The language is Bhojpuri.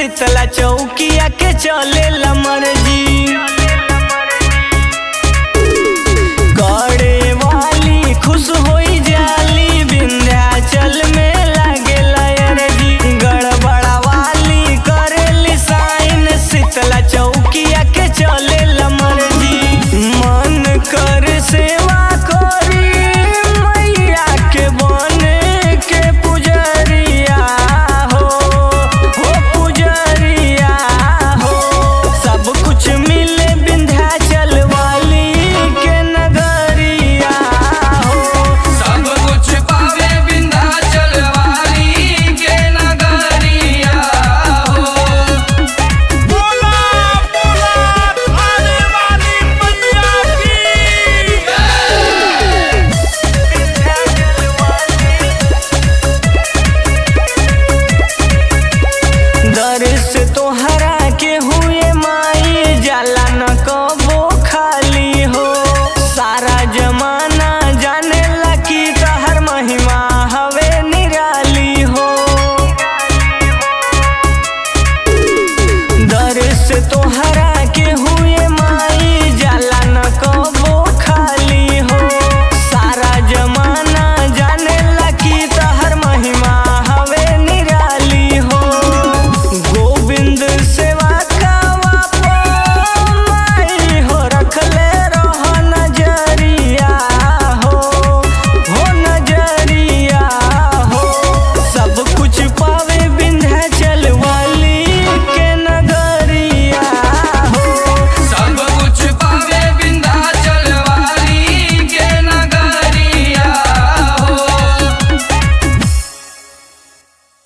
शीतला चौकिया के चलेला मर्जी। करे वाली खुश होई जाली विंध्याचल में लागेला अर्जी। गड़बड़ा वाली करेली साइन शीतला चौकिया के चलेला मर्जी। मन कर सेवा करी मैया के बने के पुजरिया हो पुजरिया हो। सब कुछ मिले विंध्याचल वाली के नगरिया हो। सब कुछ पावे विंध्याचल वाली के नगरिया हो। बोला बोला आने वाली मैया की दर से तोहरा